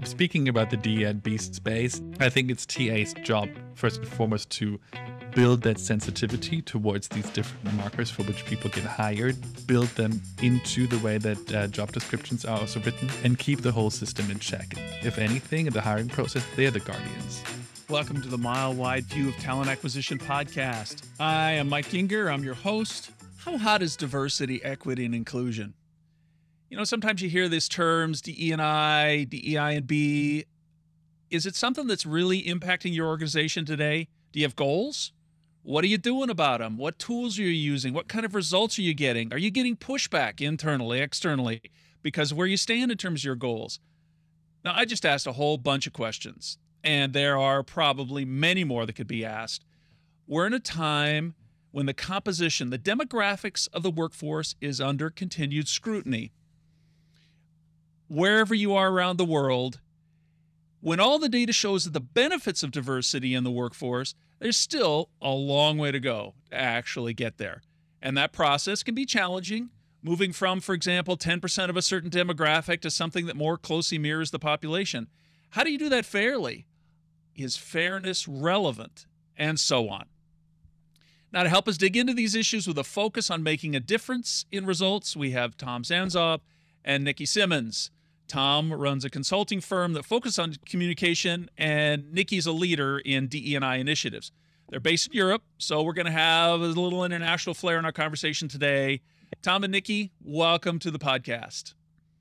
Speaking about the D&B space, I think it's TA's job, first and foremost, to build that sensitivity towards these different markers for which people get hired, build them into the way that job descriptions are also written, and keep the whole system in check. If anything, in the hiring process, they're the guardians. Welcome to the Mile Wide View of Talent Acquisition podcast. I am Mike Ginger. I'm your host. How hot is diversity, equity, and inclusion? You know, sometimes you hear these terms, DE&I, DEI&B. Is it something that's really impacting your organization today? Do you have goals? What are you doing about them? What tools are you using? What kind of results are you getting? Are you getting pushback internally, externally, because of where you stand in terms of your goals? Now, I just asked a whole bunch of questions, and there are probably many more that could be asked. We're in a time when the composition, the demographics of the workforce is under continued scrutiny. Wherever you are around the world, when all the data shows the benefits of diversity in the workforce, there's still a long way to go to actually get there. And that process can be challenging, moving from, for example, 10% of a certain demographic to something that more closely mirrors the population. How do you do that fairly? Is fairness relevant? And so on. Now, to help us dig into these issues with a focus on making a difference in results, we have Tom Zanzob and Nikki Simmons. Tom runs a consulting firm that focuses on communication, and Nikki's a leader in DE&I initiatives. They're based in Europe, so we're going to have a little international flair in our conversation today. Tom and Nikki, welcome to the podcast.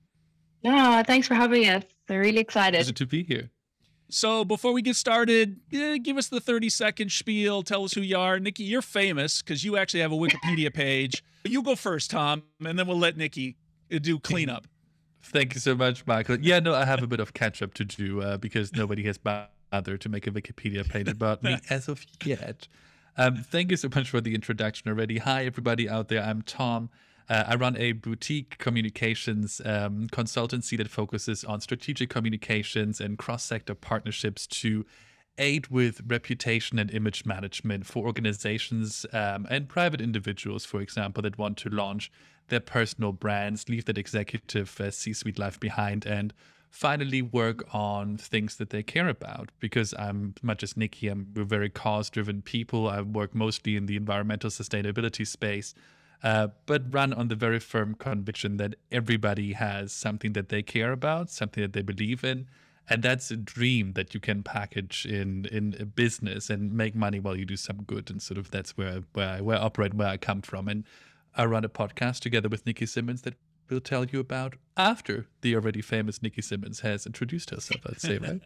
Yeah, thanks for having us. I'm really excited. Pleasure to be here. So before we get started, give us the 30-second spiel. Tell us who you are. Nikki, you're famous because you actually have a Wikipedia page. You go first, Tom, and then we'll let Nikki do cleanup. Thank you so much, Michael. Yeah, no, I have a bit of catch-up to do because nobody has bothered to make a Wikipedia page about me as of yet. Thank you so much for the introduction already. Hi, everybody out there. I'm Tom. I run a boutique communications consultancy that focuses on strategic communications and cross-sector partnerships to aid with reputation and image management for organizations and private individuals, for example, that want to launch their personal brands, leave that executive C-suite life behind, and finally work on things that they care about. Because I'm not just Nikki, we're very cause-driven people. I work mostly in the environmental sustainability space, but run on the very firm conviction that everybody has something that they care about, something that they believe in. And that's a dream that you can package in a business and make money while you do some good. And sort of that's where I operate, where I come from. And I run a podcast together with Nikki Simmons that we'll tell you about after the already famous Nikki Simmons has introduced herself, I'd say, right?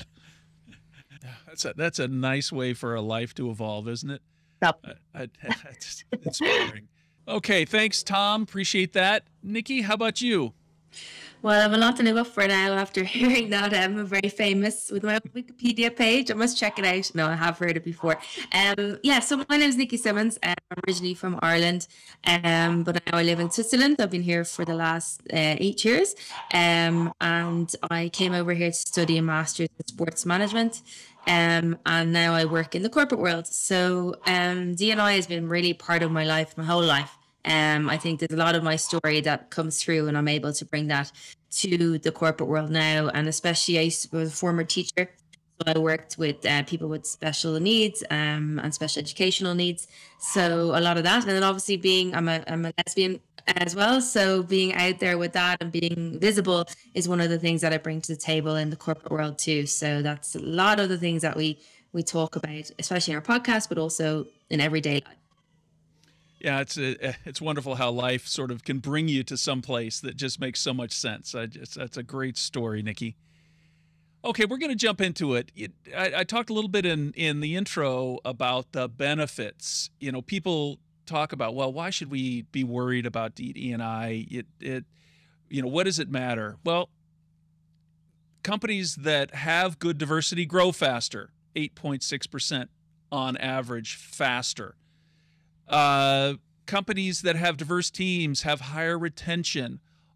That's a nice way for a life to evolve, isn't it? Yep. It's inspiring. Okay, thanks, Tom. Appreciate that. Nikki, how about you? Well, I have a lot to live up for now after hearing that I'm very famous with my Wikipedia page. I must check it out. No, I have heard it before. So my name is Nikki Simmons. I'm originally from Ireland, but now I live in Switzerland. I've been here for the last 8 years, and I came over here to study a master's in sports management. And now I work in the corporate world. So D&I has been really part of my life, my whole life. I think there's a lot of my story that comes through, and I'm able to bring that to the corporate world now. And especially, I was a former teacher, so I worked with people with special needs and special educational needs. So a lot of that, and then obviously I'm a lesbian as well. So being out there with that and being visible is one of the things that I bring to the table in the corporate world too. So that's a lot of the things that we talk about, especially in our podcast, but also in everyday life. Yeah, it's wonderful how life sort of can bring you to some place that just makes so much sense. That's a great story, Nikki. Okay, we're going to jump into it. I talked a little bit in the intro about the benefits. You know, people talk about, well, why should we be worried about DE&I? What does it matter? Well, companies that have good diversity grow faster, 8.6% on average faster. Companies that have diverse teams have higher retention,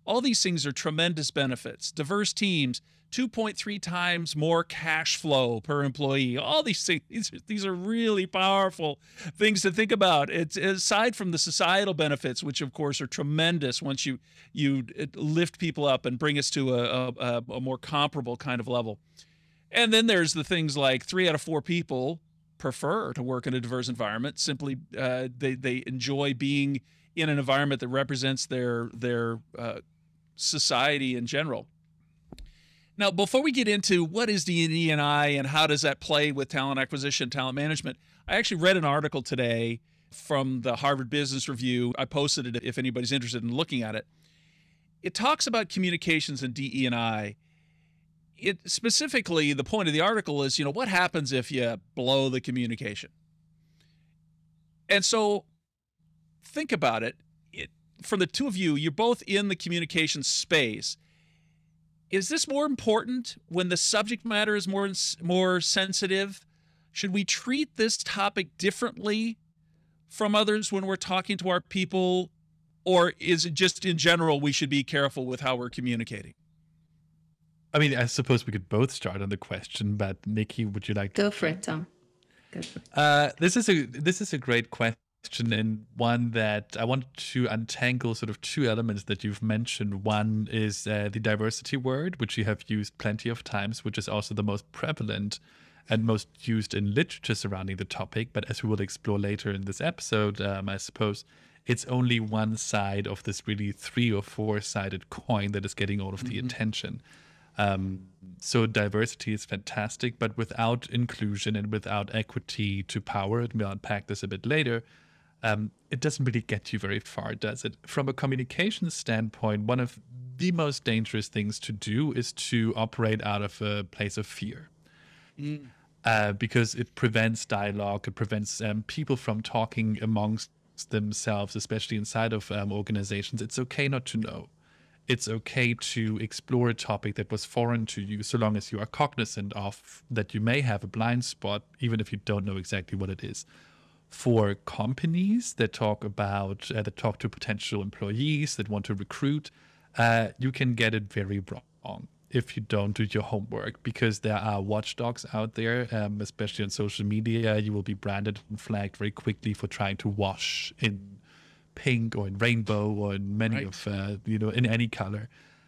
All these things are tremendous benefits. Diverse teams, 2.3 times more cash flow per employee. All these things, these are really powerful things to think about. It's aside from the societal benefits, which of course are tremendous once you lift people up and bring us to a more comparable kind of level. And then there's the things like 3 out of 4 people prefer to work in a diverse environment. Simply, they enjoy being in an environment that represents their society in general. Now, before we get into what is DE&I and how does that play with talent acquisition, talent management, I actually read an article today from the Harvard Business Review. I posted it if anybody's interested in looking at it. It talks about communications and DE&I. It specifically, the point of the article is, what happens if you blow the communication? And so think about it. For the two of you, you're both in the communication space. Is this more important when the subject matter is more sensitive? Should we treat this topic differently from others when we're talking to our people? Or is it just in general, we should be careful with how we're communicating? I mean, I suppose we could both start on the question, but Nikki, would you like to? Go for it, Tom. Go for it. This is a great question, and one that I want to untangle sort of 2 elements that you've mentioned. One is the diversity word, which you have used plenty of times, which is also the most prevalent and most used in literature surrounding the topic. But as we will explore later in this episode, I suppose it's only one side of this really 3 or 4-sided coin that is getting all of the attention. So diversity is fantastic, but without inclusion and without equity to power, and we'll unpack this a bit later, it doesn't really get you very far, does it? From a communication standpoint, one of the most dangerous things to do is to operate out of a place of fear. Because it prevents dialogue, it prevents people from talking amongst themselves, especially inside of organizations. It's okay not to know. It's okay to explore a topic that was foreign to you, so long as you are cognizant of that you may have a blind spot, even if you don't know exactly what it is. For companies that talk to potential employees that want to recruit, you can get it very wrong if you don't do your homework, because there are watchdogs out there, especially on social media. You will be branded and flagged very quickly for trying to wash in pink or in rainbow or in many of, in any color.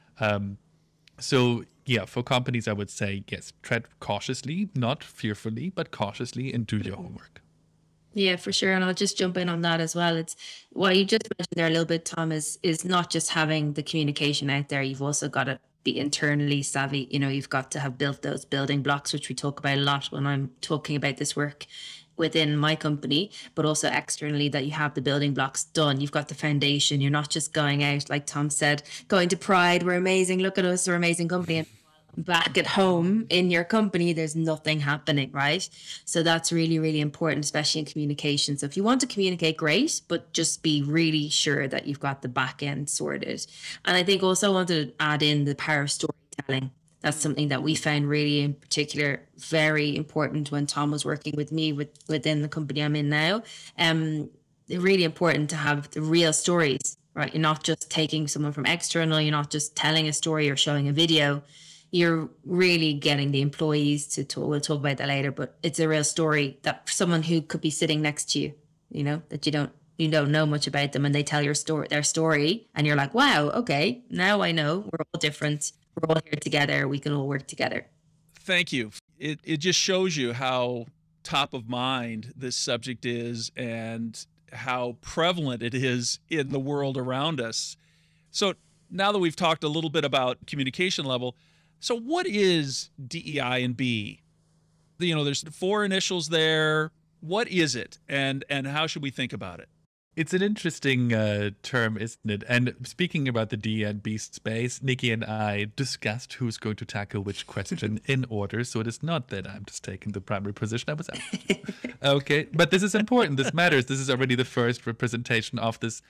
So yeah, for companies, I would say, yes, tread cautiously, not fearfully, but cautiously, and do your homework. Yeah, for sure. And I'll just jump in on that as well. It's what you just mentioned there a little bit, Tom, is not just having the communication out there. You've also got to be internally savvy. You've got to have built those building blocks, which we talk about a lot when I'm talking about this work within my company, but also externally, that you have the building blocks done. You've got the foundation. You're not just going out, like Tom said, going to Pride. We're amazing. Look at us. We're an amazing company. And back at home in your company, there's nothing happening, right? So that's really, really important, especially in communication. So if you want to communicate, great, but just be really sure that you've got the back end sorted. And I think also I wanted to add in the power of storytelling. That's something that we found really in particular very important when Tom was working with me within the company I'm in now. Really important to have the real stories, right? You're not just taking someone from external, you're not just telling a story or showing a video. You're really getting the employees to talk. We'll talk about that later, but it's a real story that someone who could be sitting next to you, that you don't know much about them, and they tell their story, and you're like, wow, okay, now I know we're all different. We're all here together. We can all work together. Thank you. It just shows you how top of mind this subject is and how prevalent it is in the world around us. So now that we've talked a little bit about communication level, so what is DEI and B? There's 4 initials there. What is it, and how should we think about it? It's an interesting term, isn't it? And speaking about the D and B space, Nikki and I discussed who's going to tackle which question in order. So it is not that I'm just taking the primary position. I was asked. Okay, but this is important. This matters. This is already the first representation of this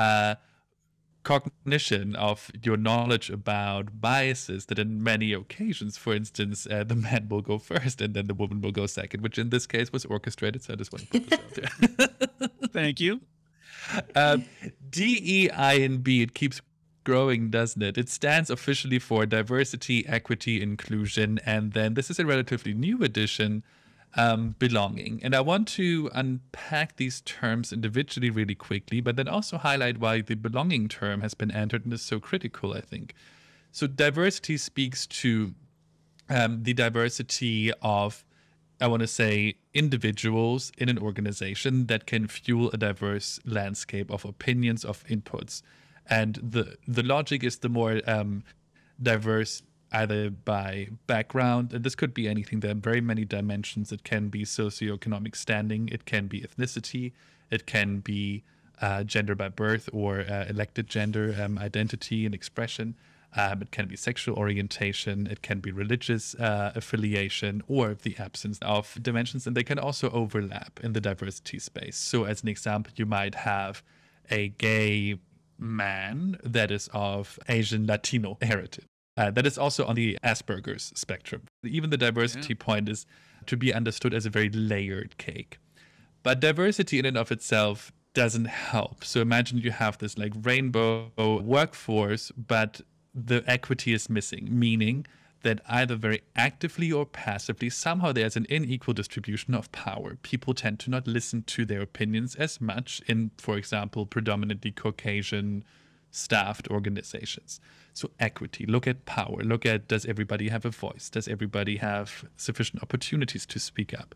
cognition of your knowledge about biases that in many occasions, for instance, the man will go first and then the woman will go second, which in this case was orchestrated. So I just want to put this out there. Thank you. DEI and B, it keeps growing, doesn't it? It stands officially for diversity, equity, inclusion, and then this is a relatively new edition, belonging. And I want to unpack these terms individually really quickly, but then also highlight why the belonging term has been entered and is so critical, I think. So diversity speaks to the diversity of, I want to say, individuals in an organization that can fuel a diverse landscape of opinions, of inputs. And the logic is the more diverse, either by background, and this could be anything. There are very many dimensions. It can be socioeconomic standing, it can be ethnicity, it can be gender by birth or elected gender identity and expression. It can be sexual orientation, it can be religious affiliation, or the absence of dimensions, and they can also overlap in the diversity space. So as an example, you might have a gay man that is of Asian Latino heritage. That is also on the Asperger's spectrum. Even the diversity point is to be understood as a very layered cake. But diversity in and of itself doesn't help. So imagine you have this like rainbow workforce, but the equity is missing, meaning that either very actively or passively, somehow there's an unequal distribution of power. People tend to not listen to their opinions as much in, for example, predominantly Caucasian staffed organizations. So equity, look at power, look at, does everybody have a voice? Does everybody have sufficient opportunities to speak up?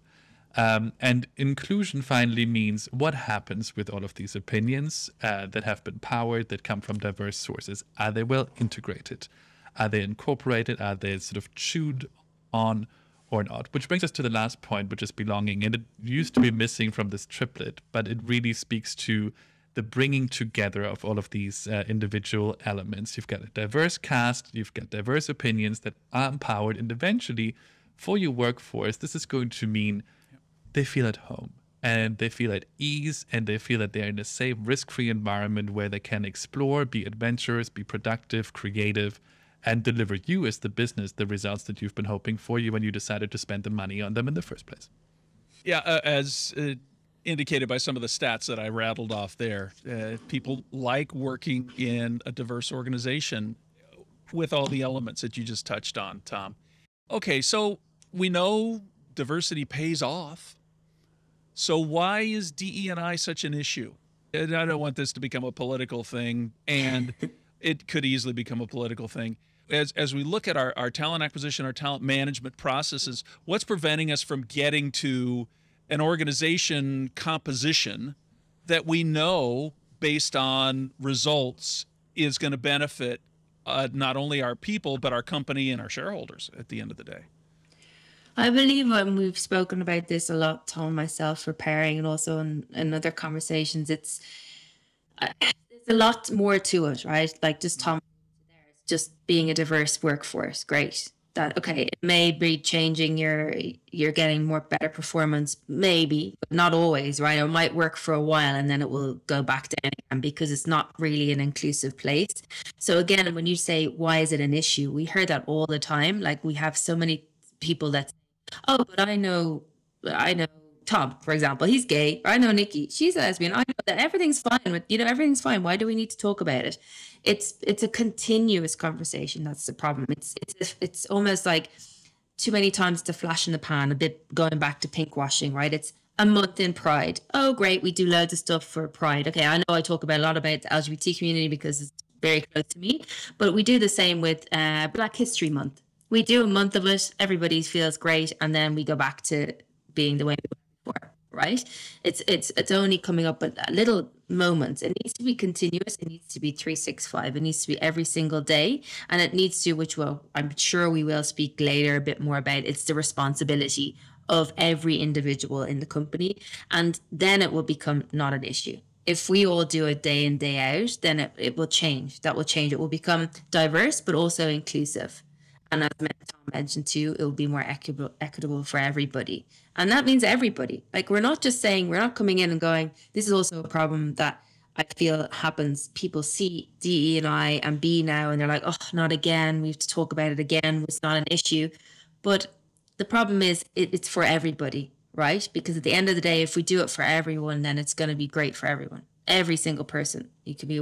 And inclusion finally means what happens with all of these opinions that have been powered, that come from diverse sources. Are they well integrated? Are they incorporated? Are they sort of chewed on or not? Which brings us to the last point, which is belonging. And it used to be missing from this triplet, but it really speaks to the bringing together of all of these individual elements. You've got a diverse cast, you've got diverse opinions that are empowered, and eventually for your workforce, this is going to mean they feel at home and they feel at ease and they feel that they're in a safe, risk-free environment where they can explore, be adventurous, be productive, creative, and deliver you as the business the results that you've been hoping for you when you decided to spend the money on them in the first place. Yeah, as indicated by some of the stats that I rattled off there, people like working in a diverse organization with all the elements that you just touched on, Tom. Okay, so we know diversity pays off. So why is DE&I such an issue? And I don't want this to become a political thing, and it could easily become a political thing. As we look at our talent acquisition, our talent management processes, what's preventing us from getting to an organization composition that we know based on results is going to benefit not only our people, but our company and our shareholders at the end of the day? I believe we've spoken about this a lot, Tom and myself, preparing, and also in other conversations. There's a lot more to it, right? Like just Tom, it's just being a diverse workforce. Great. That, okay, it may be changing you're getting more better performance, maybe, but not always, right? It might work for a while and then it will go back down again because it's not really an inclusive place. So again, when you say, why is it an issue? We hear that all the time. Like we have so many people that, oh, but I know Tom, for example, he's gay. Or I know Nikki, she's a lesbian. I know that everything's fine with, everything's fine. Why do we need to talk about it? It's a continuous conversation. That's the problem. It's almost like too many times it's a flash in the pan, a bit going back to pink washing, right? It's a month in Pride. Oh, great. We do loads of stuff for Pride. Okay. I know I talk about a lot about the LGBT community because it's very close to me, but we do the same with Black History Month. We do a month of it. Everybody feels great. And then we go back to being the way we were before, right? It's only coming up at little moments. It needs to be continuous. It needs to be 365. It needs to be every single day. And it needs to, which I'm sure we will speak later a bit more about, it's the responsibility of every individual in the company. And then it will become not an issue. If we all do it day in, day out, then it will change. That will change. It will become diverse, but also inclusive. And as Tom mentioned too, it will be more equitable for everybody. And that means everybody. Like we're not just saying, we're not coming in and going, this is also a problem that I feel happens. People see DE&I and B now and they're like, oh, not again. We have to talk about it again. It's not an issue. But the problem is it's for everybody, right? Because at the end of the day, if we do it for everyone, then it's going to be great for everyone. Every single person. You could be white,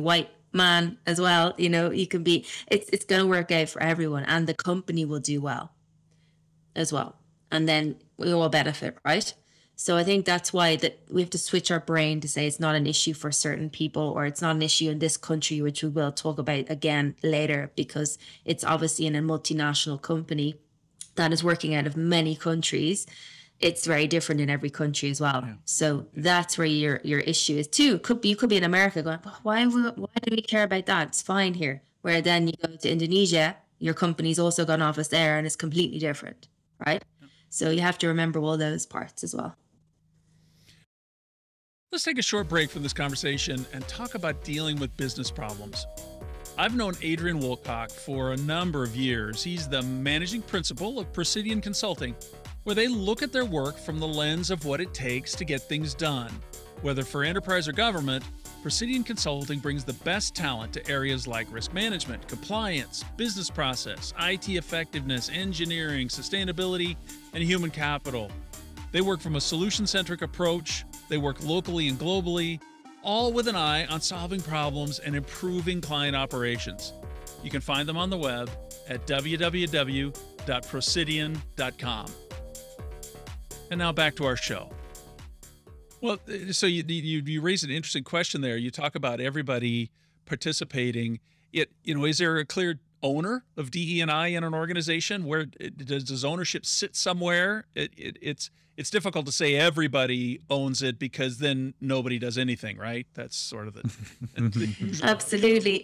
man as well. You know, you can be, it's going to work out for everyone, and the company will do well as well. And then we all benefit, right? So I think that's why that we have to switch our brain to say it's not an issue for certain people, or it's not an issue in this country, which we will talk about again later, because it's obviously in a multinational company that is working out of many countries. It's very different in every country as well. Yeah. So that's where your issue is too. You could be in America going, why do we care about that? It's fine here. Where then you go to Indonesia, your company's also got an office there and it's completely different, right? Yeah. So you have to remember all those parts as well. Let's take a short break from this conversation and talk about dealing with business problems. I've known Adrian Woolcock for a number of years. He's the managing principal of Presidian Consulting, where they look at their work from the lens of what it takes to get things done. Whether for enterprise or government, Presidian Consulting brings the best talent to areas like risk management, compliance, business process, IT effectiveness, engineering, sustainability, and human capital. They work from a solution-centric approach. They work locally and globally, all with an eye on solving problems and improving client operations. You can find them on the web at www.presidian.com. And now back to our show. Well, so you raised an interesting question there. You talk about everybody participating. Is there a clear owner of DE&I in an organization? Where does ownership sit somewhere? It's difficult to say everybody owns it, because then nobody does anything, right? That's sort of the Absolutely.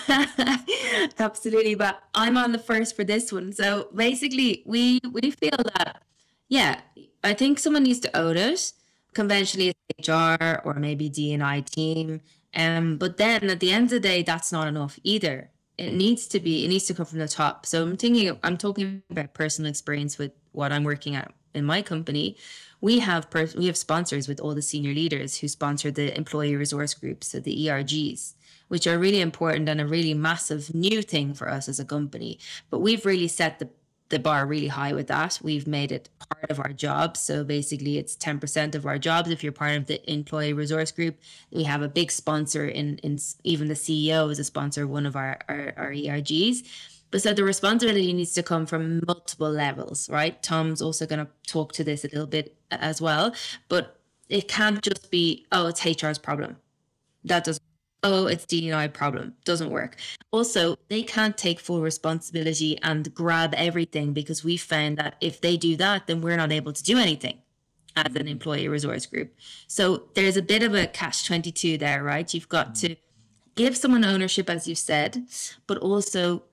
Absolutely. But I'm on the first for this one. So basically we feel that, yeah, I think someone needs to own it. Conventionally it's HR or maybe D&I team. But then at the end of the day, that's not enough either. It needs to come from the top. So I'm talking about personal experience with what I'm working at in my company. We have sponsors with all the senior leaders who sponsor the employee resource groups, so the ERGs, which are really important and a really massive new thing for us as a company. But we've really set the bar really high with that. We've made it part of our job. So basically it's 10% of our jobs. If you're part of the employee resource group, we have a big sponsor in even the CEO is a sponsor of one of our ERGs. But so the responsibility needs to come from multiple levels, right? Tom's also going to talk to this a little bit as well, but it can't just be, oh, it's HR's problem. That doesn't. Oh, it's D&I problem. Doesn't work. Also, they can't take full responsibility and grab everything, because we found that if they do that, then we're not able to do anything as an employee resource group. So there's a bit of a catch-22 there, right? You've got to give someone ownership, as you said, but also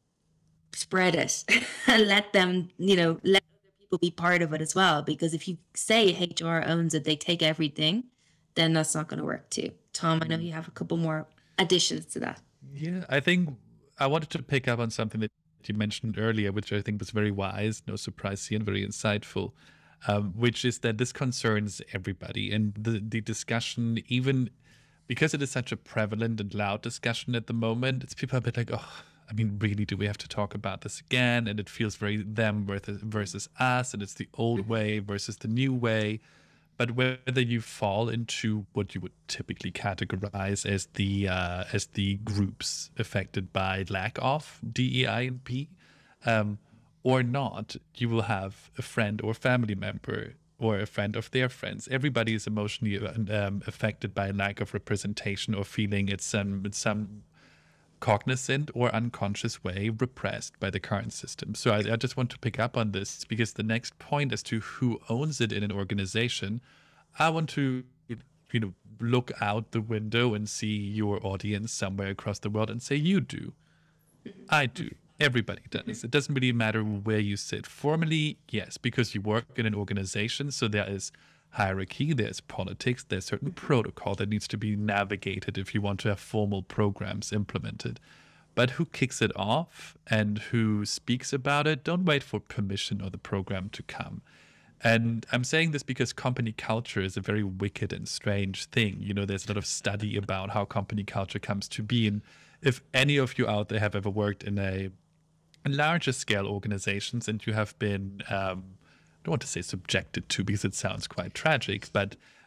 spread it and let them, let other people be part of it as well. Because if you say HR owns it, they take everything, then that's not going to work too. Tom, I know you have a couple more additions to that. Yeah, I think I wanted to pick up on something that you mentioned earlier, which I think was very wise, no surprise here, and very insightful, which is that this concerns everybody. And the discussion, even because it is such a prevalent and loud discussion at the moment, it's people a bit like, oh, I mean, really, do we have to talk about this again? And it feels very them versus us, and it's the old way versus the new way. But whether you fall into what you would typically categorize as the groups affected by lack of DEI and P, or not, you will have a friend or family member or a friend of their friends. Everybody is emotionally affected by lack of representation or feeling it's some cognizant or unconscious way repressed by the current system. So I just want to pick up on this, because the next point as to who owns it in an organization, I want to look out the window and see your audience somewhere across the world and say, you do. I do. Everybody does. It doesn't really matter where you sit. Formally, yes, because you work in an organization, so there is hierarchy, there's politics, there's certain protocol that needs to be navigated if you want to have formal programs implemented. But who kicks it off and who speaks about it, don't wait for permission or the program to come. And I'm saying this because company culture is a very wicked and strange thing. There's a lot of study about how company culture comes to be. And if any of you out there have ever worked in a larger scale organizations and you have been I don't want to say subjected to, because it sounds quite tragic, but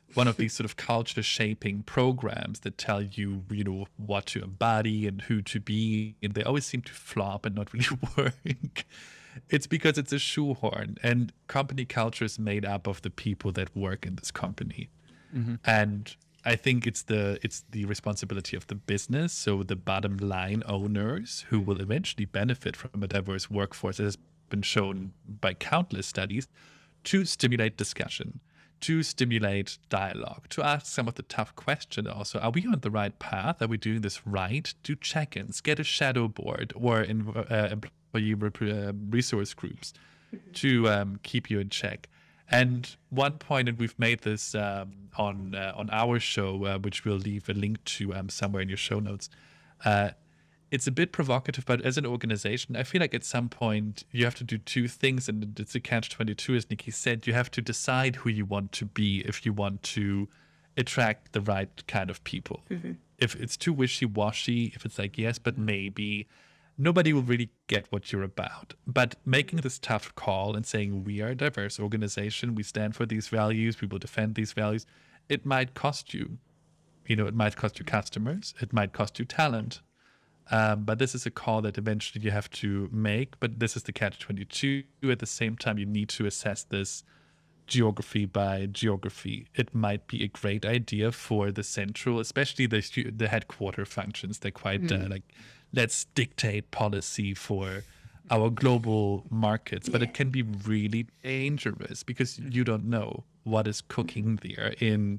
one of these sort of culture shaping programs that tell you, you know, what to embody and who to be, and they always seem to flop and not really work. It's because it's a shoehorn, and company culture is made up of the people that work in this company. And I think it's the responsibility of the business, so the bottom line owners who will eventually benefit from a diverse workforce, as has been shown by countless studies, to stimulate discussion, to stimulate dialogue, to ask some of the tough questions also. Are we on the right path? Are we doing this right? Do check-ins, get a shadow board or employee resource groups to keep you in check. And one point, and we've made this on our show, which we'll leave a link to somewhere in your show notes. It's a bit provocative, but as an organization, I feel like at some point you have to do two things, and it's a catch-22, as Nikki said. You have to decide who you want to be if you want to attract the right kind of people. If it's too wishy-washy, if it's like, yes, but maybe, nobody will really get what you're about. But making this tough call and saying, we are a diverse organization, we stand for these values, we will defend these values, it might cost you. You know, it might cost you customers, it might cost you talent. But this is a call that eventually you have to make. But this is the catch-22. At the same time, you need to assess this geography by geography. It might be a great idea for the central, especially the headquarter functions. They're quite like, let's dictate policy for our global markets. But it can be really dangerous because you don't know what is cooking there in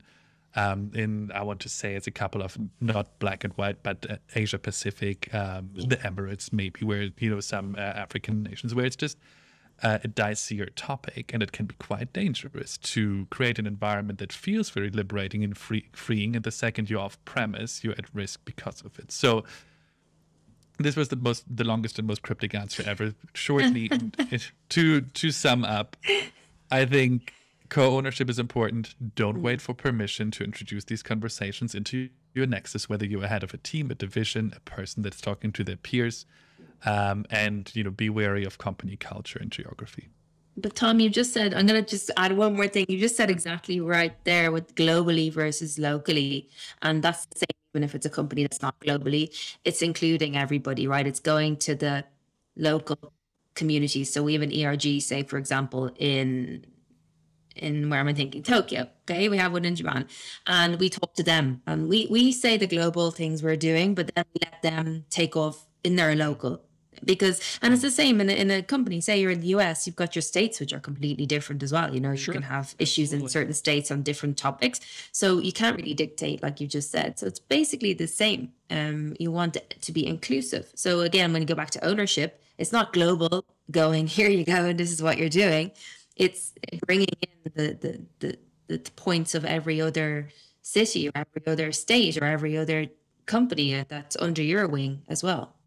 I want to say it's a couple of not black and white, but Asia Pacific, the Emirates maybe, where, you know, some African nations, where it's just a dicier topic, and it can be quite dangerous to create an environment that feels very liberating and freeing. And the second you're off premise, you're at risk because of it. So this was the longest and most cryptic answer ever. Shortly, to sum up, I think co-ownership is important. Don't wait for permission to introduce these conversations into your nexus, whether you're head of a team, a division, a person that's talking to their peers, and, you know, be wary of company culture and geography. But Tom, you just said, I'm going to just add one more thing. You just said exactly right there with globally versus locally. And that's the same even if it's a company that's not globally. It's including everybody, right? It's going to the local communities. So we have an ERG, say, for example, in where am I thinking? Tokyo. Okay, we have one in Japan, and we talk to them, and we say the global things we're doing, but then we let them take off in their local, because, and it's the same in a company. Say you're in the US, you've got your states which are completely different as well. You know, you can have issues in certain states on different topics, so you can't really dictate like you just said. So it's basically the same. You want it to be inclusive. So again, when you go back to ownership, it's not global going, here you go and this is what you're doing. It's bringing in the points of every other city or every other state or every other company that's under your wing as well.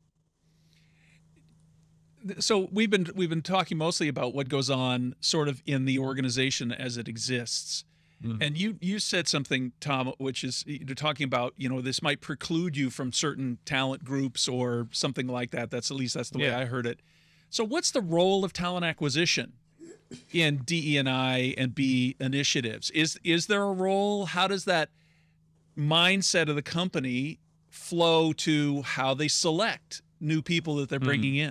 So we've been talking mostly about what goes on sort of in the organization as it exists. And you said something, Tom, which is, you're talking about, you know, this might preclude you from certain talent groups or something like that. That's, at least that's the way I heard it. So what's the role of talent acquisition in DE&I and B initiatives? Is there a role? How does that mindset of the company flow to how they select new people that they're bringing in?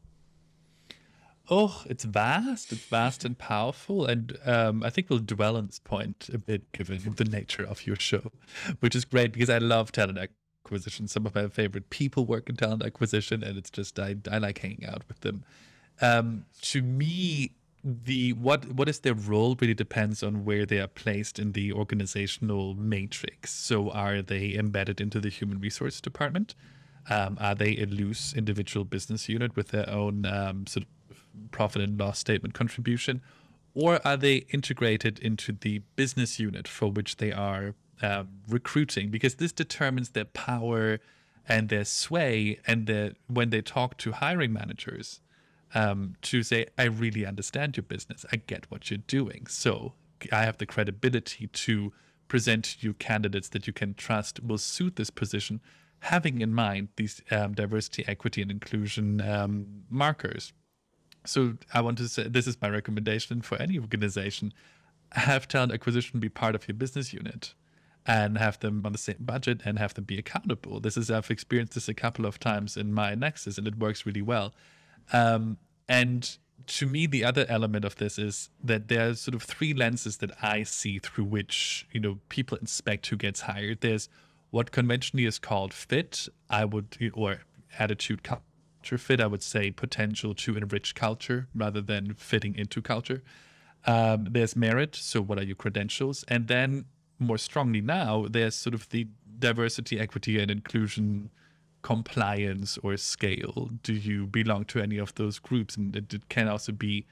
Oh, it's vast and powerful. And I think we'll dwell on this point a bit, given the nature of your show, which is great because I love talent acquisition. Some of my favorite people work in talent acquisition, and it's just, I like hanging out with them. To me, what is their role really depends on where they are placed in the organizational matrix. So are they embedded into the human resource department? Are they a loose individual business unit with their own sort of profit and loss statement contribution? Or are they integrated into the business unit for which they are recruiting? Because this determines their power and their sway, and when they talk to hiring managers, to say, I really understand your business. I get what you're doing. So I have the credibility to present to you candidates that you can trust will suit this position, having in mind these diversity, equity, and inclusion markers. So I want to say, this is my recommendation for any organization. have talent acquisition be part of your business unit and have them on the same budget and have them be accountable. I've experienced this a couple of times in my Nexus, and it works really well. And to me, the other element of this is that there are sort of three lenses that I see through which, people inspect who gets hired. There's what conventionally is called fit, or attitude, culture fit. I would say potential to enrich culture rather than fitting into culture. There's merit, so what are your credentials? And then more strongly now, there's sort of the diversity, equity, and inclusion compliance or scale. Do you belong to any of those groups? And it can also be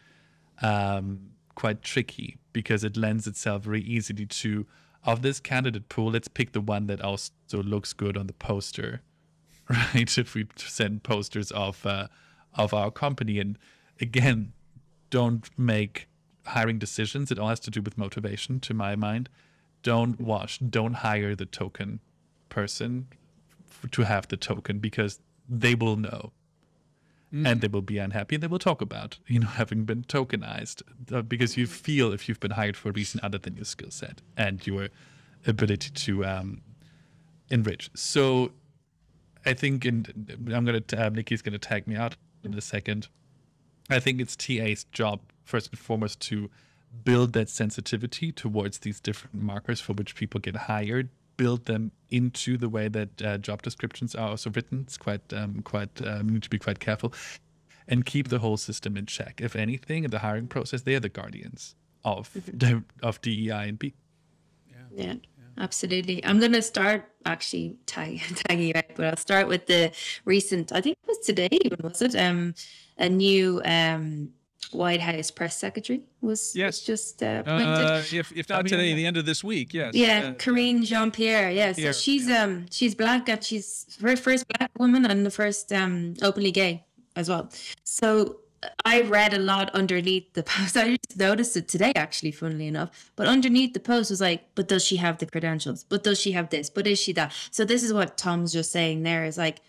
quite tricky because it lends itself very easily to, of this candidate pool, let's pick the one that also looks good on the poster, right? If we send posters of our company, and again, don't make hiring decisions. It all has to do with motivation, to my mind. Don't hire the token person to have the token, because they will know and they will be unhappy, and they will talk about, having been tokenized, because you feel if you've been hired for a reason other than your skill set and your ability to enrich. So I think, Nikki's going to tag me out in a second. I think it's TA's job, first and foremost, to build that sensitivity towards these different markers for which people get hired, build them into the way that job descriptions are also written. It's we need to be quite careful, and keep the whole system in check. If anything, in the hiring process, they are the guardians of DEI and B. Yeah, absolutely. I'm going to start actually tagging you out, but I'll start with the recent, I think it was today even, was it? A new White House press secretary was just appointed. If not today, the end of this week, yes. Yeah, Karine Jean-Pierre, yes. Yeah. So she's black, and she's the first black woman and the first openly gay as well. So I read a lot underneath the post. I just noticed it today, actually, funnily enough. But underneath the post was like, but does she have the credentials? But does she have this? But is she that? So this is what Tom's just saying there, is like,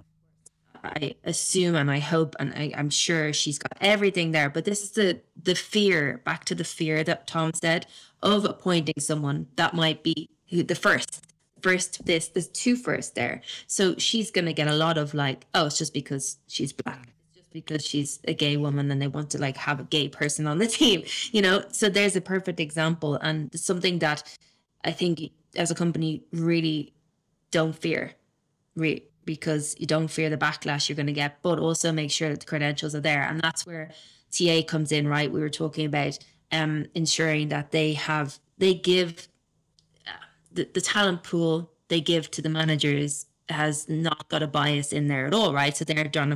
I assume and I hope and I'm sure she's got everything there. But this is the fear, back to the fear that Tom said, of appointing someone that might be the first, there's two first there. So she's going to get a lot of like, oh, it's just because she's black. Because she's a gay woman and they want to like have a gay person on the team, so there's a perfect example, and something that I think as a company really don't fear, because you don't fear the backlash you're going to get, but also make sure that the credentials are there. And that's where TA comes in, right? We were talking about ensuring that they give the talent pool they give to the managers has not got a bias in there at all, right? So they're going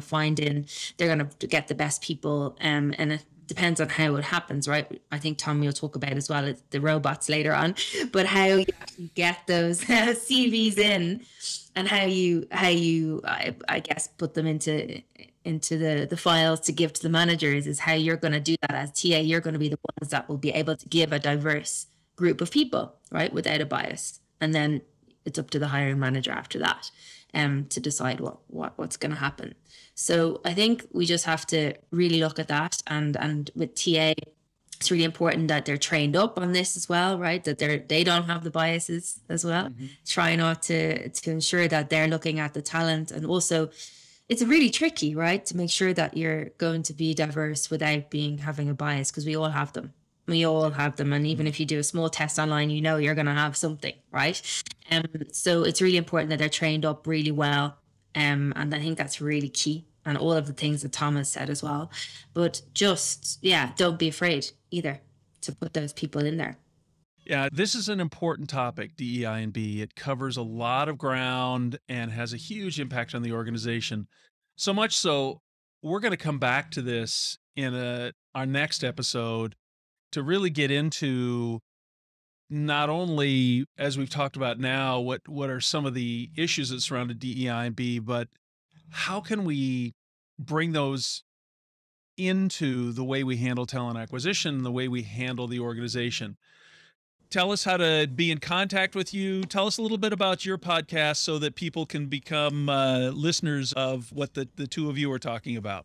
to get the best people, and it depends on how it happens, right? I think Tom will talk about as well the robots later on, but how you actually get those CVs in, and how you I guess put them into the files to give to the managers, is how you're going to do that as TA. You're going to be the ones that will be able to give a diverse group of people, right, without a bias, and then it's up to the hiring manager after that to decide what's going to happen. So I think we just have to really look at that. And with TA, it's really important that they're trained up on this as well, right? That they don't have the biases as well. Mm-hmm. Try not to ensure that they're looking at the talent. And also, it's really tricky, right? To make sure that you're going to be diverse without having a bias, because we all have them. And even if you do a small test online, you're going to have something, right? So it's really important that they're trained up really well. And I think that's really key. And all of the things that Thomas said as well. But don't be afraid either to put those people in there. Yeah, this is an important topic, DEI and B. It covers a lot of ground and has a huge impact on the organization. So much so, we're going to come back to this in our next episode to really get into not only, as we've talked about now, what are some of the issues that surrounded DEI and B, but how can we bring those into the way we handle talent acquisition, the way we handle the organization. Tell us how to be in contact with you. Tell us a little bit about your podcast so that people can become listeners of what the two of you are talking about.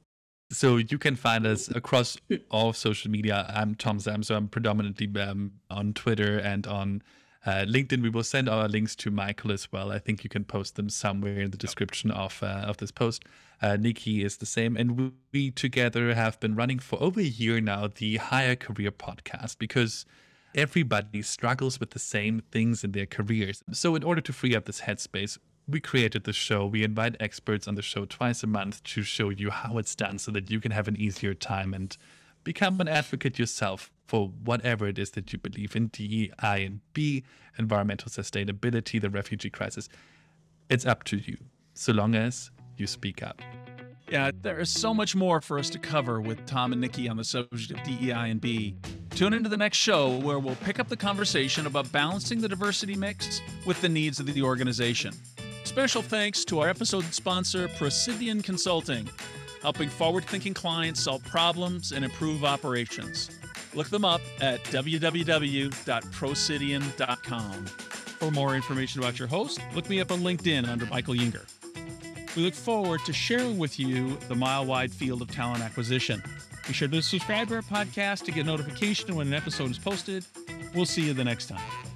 So you can find us across all social media. I'm Tom Sam, so I'm predominantly on Twitter and on LinkedIn. We will send our links to Michael as well. I think you can post them somewhere in the description of this post. Nikki is the same. And we together have been running for over a year now the Higher Career Podcast, because everybody struggles with the same things in their careers. So in order to free up this headspace, we created the show. We invite experts on the show twice a month to show you how it's done so that you can have an easier time and become an advocate yourself for whatever it is that you believe in: DEI and B, environmental sustainability, the refugee crisis. It's up to you, so long as you speak up. Yeah, there is so much more for us to cover with Tom and Nikki on the subject of DEI and B. Tune into the next show where we'll pick up the conversation about balancing the diversity mix with the needs of the organization. Special thanks to our episode sponsor, Procidian Consulting, helping forward-thinking clients solve problems and improve operations. Look them up at www.procidian.com. For more information about your host, look me up on LinkedIn under Michael Yinger. We look forward to sharing with you the mile-wide field of talent acquisition. Be sure to subscribe to our podcast to get notification when an episode is posted. We'll see you the next time.